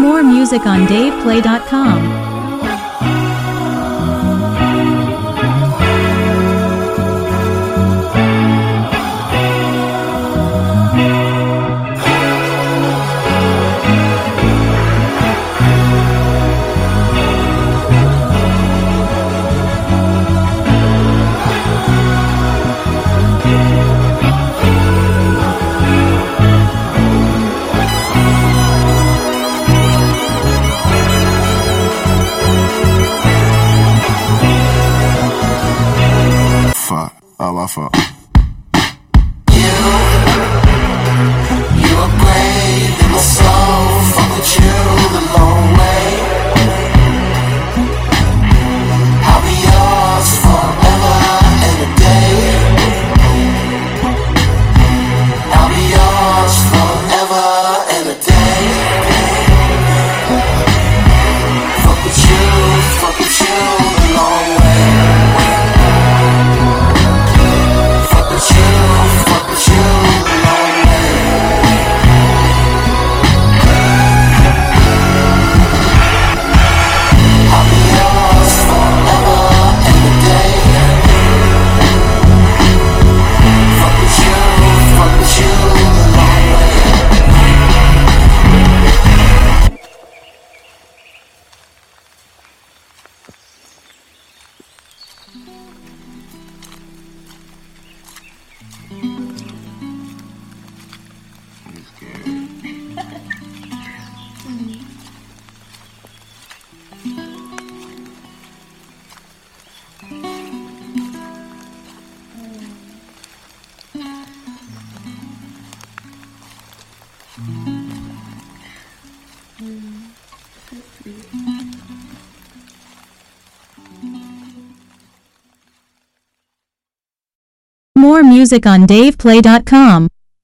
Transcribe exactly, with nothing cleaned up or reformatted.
More music on dave play dot com. Oh, my fault. You, you are brave in my soul. Fuck with you the long way. I'll be yours forever and a day. I'll be yours forever and a day. Fuck with you, fuck with you the long way. Fuck with you, fuck with you the long way. I'll be yours forever and a day. Fuck with you, fuck with you the long way. More music on dave play dot com.